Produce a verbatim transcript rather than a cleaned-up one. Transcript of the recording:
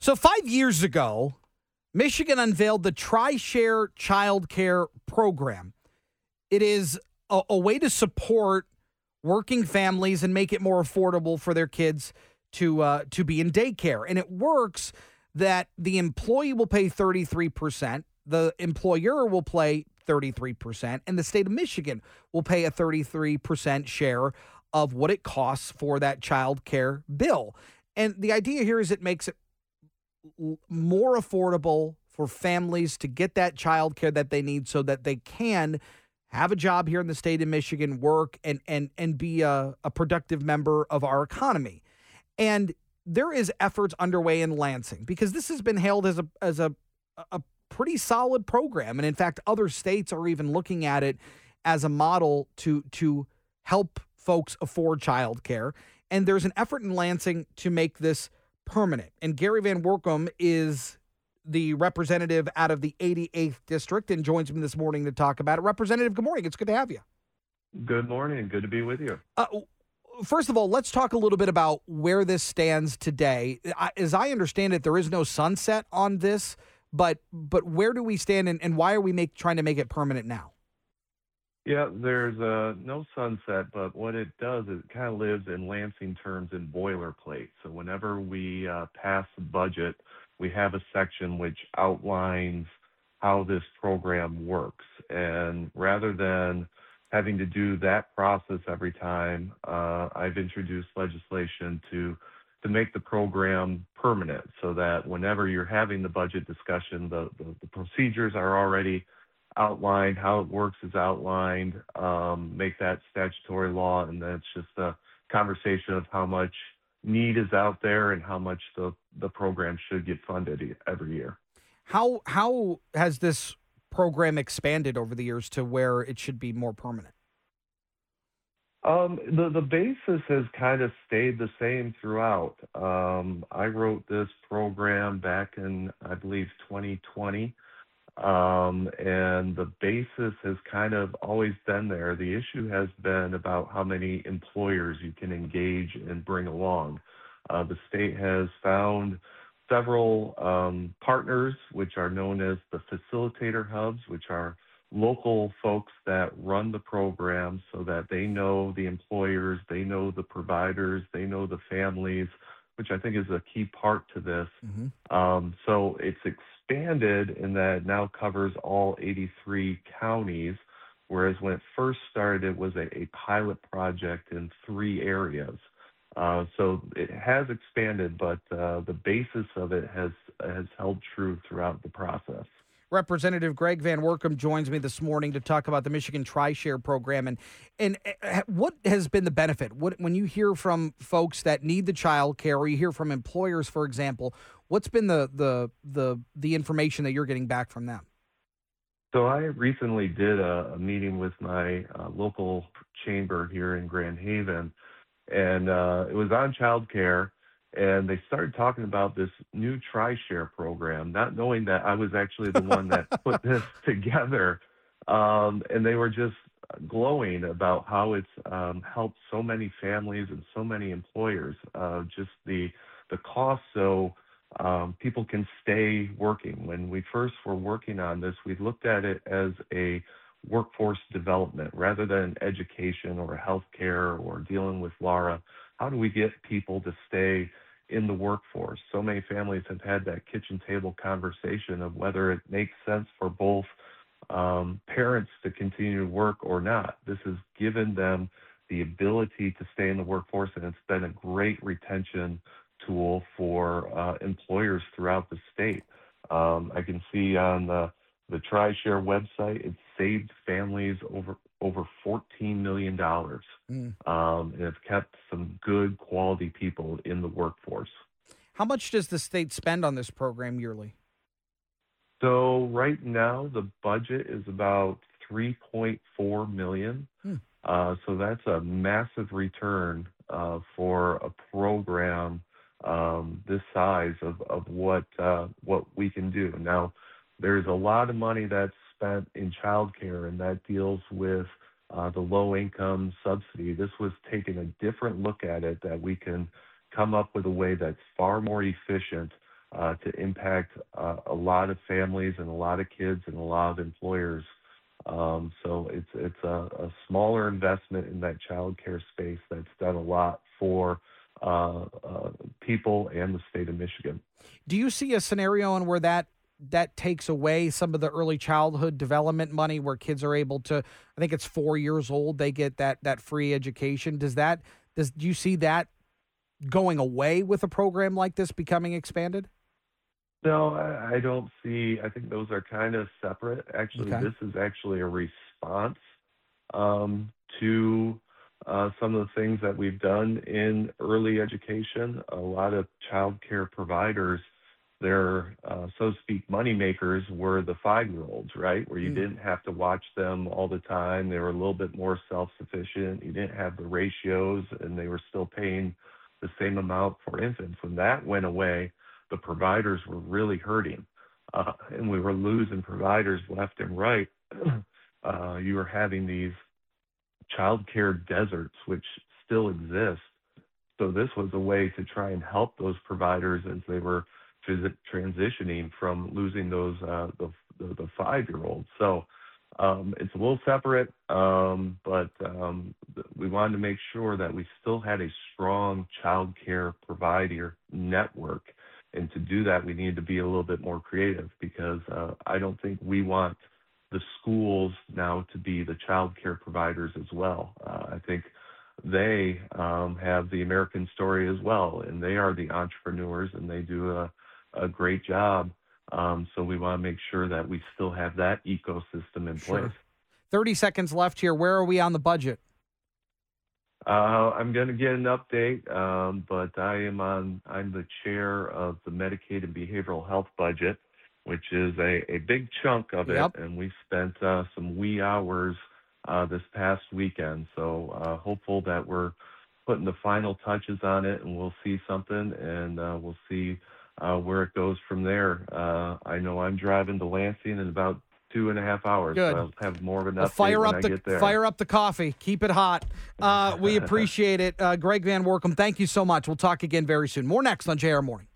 So five years ago, Michigan unveiled the TriShare Child Care Program. It is a, a way to support working families and make it more affordable for their kids to uh, to be in daycare. And it works that the employee will pay thirty-three percent, the employer will pay thirty-three percent, and the state of Michigan will pay a thirty-three percent share of what it costs for that child care bill. And the idea here is it makes it more affordable for families to get that child care that they need so that they can have a job here in the state of Michigan, work, and and and be a, a productive member of our economy. And there is efforts underway in Lansing because this has been hailed as a as a a pretty solid program. And in fact, other states are even looking at it as a model to to help folks afford child care. And there's an effort in Lansing to make this permanent. And Gary Van Workum is the representative out of the eighty-eighth District and joins me this morning to talk about it. Representative, good morning. It's good to have you. Good morning. Good to be with you. Uh, first of all, let's talk a little bit about where this stands today. I, as I understand it, there is no sunset on this, but but where do we stand and, and why are we make, trying to make it permanent now? Yeah, there's uh, no sunset, but what it does is it kind of lives in Lansing terms in boilerplate. So whenever we uh, pass the budget, we have a section which outlines how this program works. And rather than having to do that process every time, uh, I've introduced legislation to to make the program permanent so that whenever you're having the budget discussion, the, the, the procedures are already outlined, how it works is outlined, um, make that statutory law, and then it's just a conversation of how much need is out there and how much the, the program should get funded every year. How how has this program expanded over the years to where it should be more permanent? Um, the, the basis has kind of stayed the same throughout. Um, I wrote this program back in, I believe, twenty twenty. Um, and the basis has kind of always been there. The issue has been about how many employers you can engage and bring along. Uh, the state has found several um, partners, which are known as the facilitator hubs, which are local folks that run the program so that they know the employers, they know the providers, they know the families, which I think is a key part to this. Mm-hmm. Um, so it's expanded in that it now covers all eighty-three counties, whereas when it first started, it was a, a pilot project in three areas. Uh, so it has expanded, but uh, the basis of it has has held true throughout the process. Representative Greg Van Workum joins me this morning to talk about the Michigan TriShare program. And and what has been the benefit? What, when you hear from folks that need the child care or you hear from employers, for example, what's been the the the, the information that you're getting back from them? So I recently did a, a meeting with my uh, local chamber here in Grand Haven, and uh, it was on child care. And they started talking about this new TriShare program, not knowing that I was actually the one that put this together. Um, and they were just glowing about how it's um, helped so many families and so many employers. Uh, just the the cost, so um, people can stay working. When we first were working on this, we looked at it as a workforce development rather than education or healthcare or dealing with Laura. How do we get people to stay in the workforce? So many families have had that kitchen table conversation of whether it makes sense for both um, parents to continue to work or not. This has given them the ability to stay in the workforce, and it's been a great retention tool for uh, employers throughout the state. Um, I can see on the, the TriShare website, it's saved families over over fourteen million dollars. Mm. Um, and it's kept some good quality people in the workforce. How much does the state spend on this program yearly? So right now, the budget is about three point four million dollars. Hmm. Uh, so that's a massive return uh, for a program um, this size of, of what uh, what we can do. Now, there's a lot of money that's spent in childcare, and that deals with uh, the low-income subsidy. This was taking a different look at it, that we can come up with a way that's far more efficient uh, to impact uh, a lot of families and a lot of kids and a lot of employers. Um, so it's it's a, a smaller investment in that child care space that's done a lot for uh, uh, people and the state of Michigan. Do you see a scenario in where that that takes away some of the early childhood development money where kids are able to, I think it's four years old, they get that that free education? Does that does do you see that going away with a program like this becoming expanded? No, I, I don't see. I think those are kind of separate. Actually, Okay. this is actually a response um, to uh, some of the things that we've done in early education. A lot of child care providers, their, uh, so to speak, money makers were the five-year-olds, right? Where you Mm, didn't have to watch them all the time. They were a little bit more self-sufficient. You didn't have the ratios, and they were still paying the same amount for infants. When that went away, the providers were really hurting, uh, and we were losing providers left and right. uh, you were having these child care deserts, which still exist. So this was a way to try and help those providers as they were transi- transitioning from losing those uh, the, the the five year olds. So um, it's a little separate, um, but um, th- we wanted to make sure that we still had a strong child care provider network. And to do that, we need to be a little bit more creative because uh, I don't think we want the schools now to be the child care providers as well. Uh, I think they um, have the American story as well, and they are the entrepreneurs, and they do a, a great job. Um, so we want to make sure that we still have that ecosystem in place. sure. thirty seconds left here. Where are we on the budget? Uh, I'm going to get an update, um, but I am on. I'm the chair of the Medicaid and Behavioral Health budget, which is a, a big chunk of it, Yep. and we spent uh, some wee hours uh, this past weekend. So uh, hopeful that we're putting the final touches on it, and we'll see something, and uh, we'll see uh, where it goes from there. Uh, I know I'm driving to Lansing in about two and a half hours, so Good. I'll have more of an Well, update fire when up I the get there. fire up the coffee. Keep it hot. Uh, we appreciate it, uh, Greg Van Workum. Thank you so much. We'll talk again very soon. More next on J R Morning.